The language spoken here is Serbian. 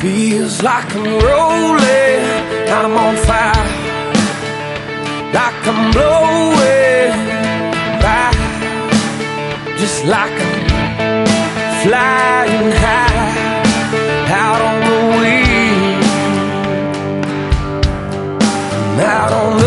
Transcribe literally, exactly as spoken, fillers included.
Feels like I'm rolling, I'm on fire, like I'm blowing by, just like I'm flying high out on the wing, I'm out on the